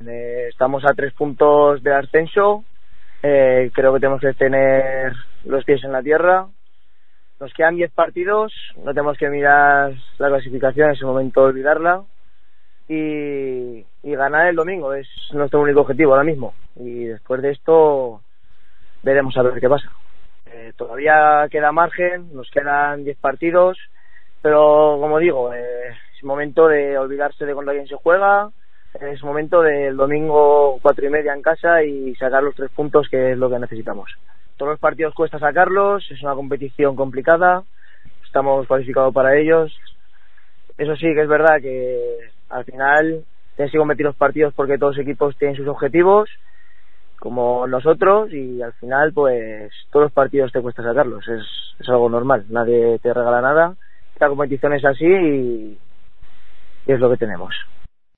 Estamos a 3 puntos del ascenso. Creo que tenemos que tener los pies en la tierra. Nos quedan 10 partidos, no tenemos que mirar la clasificación, en ese momento olvidarla y ganar el domingo, es nuestro único objetivo ahora mismo, y después de esto veremos a ver qué pasa. Todavía queda margen, nos quedan 10 partidos, pero como digo, es momento de olvidarse de contra quién se juega, es momento del domingo 4:30 en casa y sacar los 3 puntos, que es lo que necesitamos. Todos los partidos cuesta sacarlos, es una competición complicada, estamos cualificados para ellos. Eso sí que es verdad que al final tienes que competir los partidos porque todos los equipos tienen sus objetivos, como nosotros, y al final pues todos los partidos te cuesta sacarlos, es algo normal, nadie te regala nada, la competición es así y es lo que tenemos.